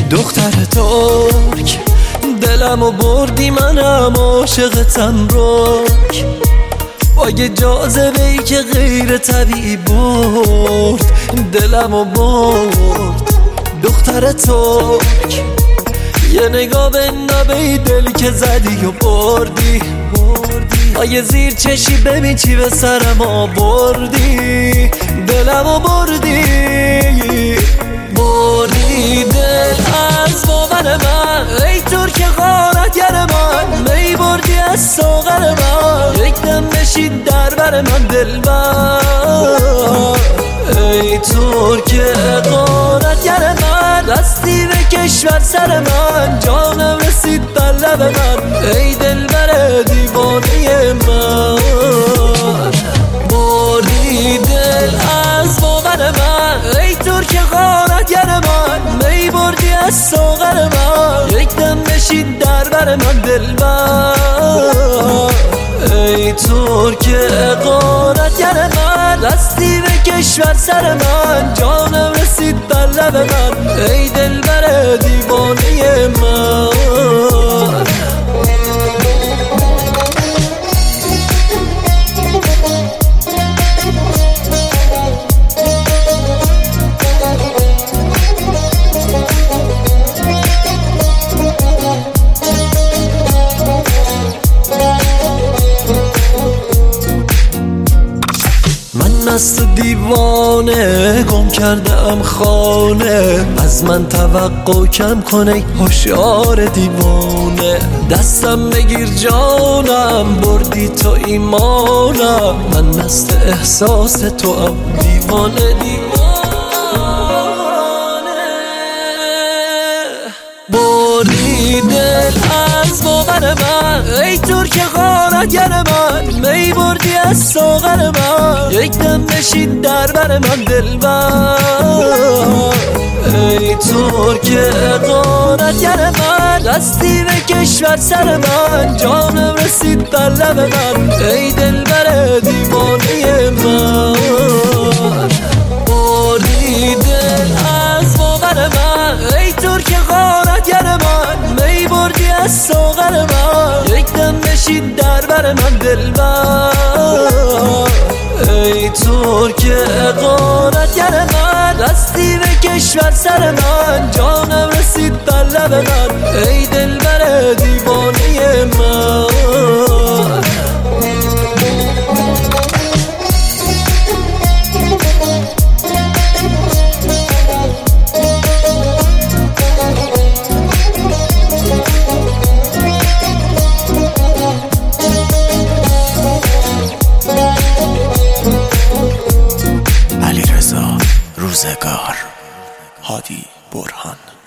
دختر ترک دلمو بردی، منم عاشقتم رک، با یه جاذبه‌ای که غیر طبیعی برد دلمو برد. دختر ترک یه نگاه بندابه دلی که زدی و بردی، با یه زیر چشی ببین چی به سرم آوردی، دلمو بردی دل از باور من. ای ترک غارتگر من، می بردی از ساغر من، یک دم نشید در بر من دلبر. ای ترک غارتگر من، دستی به کشور سر من، جانم رسید بر لب من، ای دلبر دیوانه من. بردی دل از باور من، ای ترک غارتگر من، می بردی از ساغر من، یک دم نشید در بر من دلبر. ای ترک غارتگر من، دستی به کشور سر من، جانم رسید بر لب من، ای دلبر دیوانه من. از تو دیوانه گم کردم خانه، از من توقع کم کنه هوشیار دیوانه. دستم بگیر جانم، بردی تو ایمانم، من مست احساس تو ام دیوانه بردی دل از باور من، ای ترک غارتگر من، می بردی از ساغر من، یک دم نشید در بر من دلبر. ای ترک غارتگر من، دستی به کشور سر من، جانم رسید بر لب من، ای دلبر دیوانه من. بردی دل از باور من، ای ترک غارتگر من، می بردی از ساغر من، یک دم نشید در بر من دلبر. ای ترک غارتگر من، دستی به کشور سر من، جانم رسید بر لب من، ای دلبر دیوانه من. روزگار، هادی برهان.